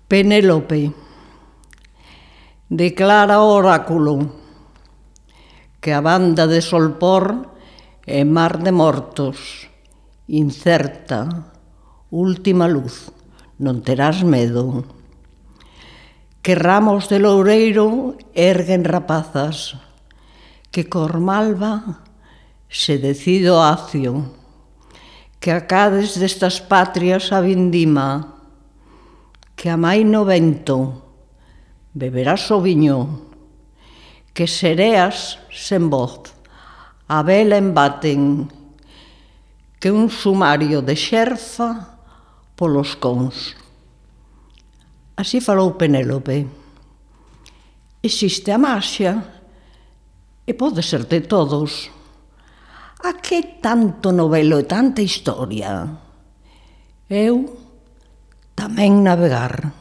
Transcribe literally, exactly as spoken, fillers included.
Penélope declara o oráculo que a banda de Solpor é mar de mortos, incerta, última luz, non terás medo. Que ramos de loureiro erguen rapazas, que Cormalva se decide o acio, que acades destas patrias a vindima, que amaino vento, beberás o viño, que sereas sen voz, a vela embaten, que un sumario de xerfa polos cons. Así falou Penélope. Existe a maxia e pode ser de todos. A que tanto novelo e tanta historia? Eu tamén navegar.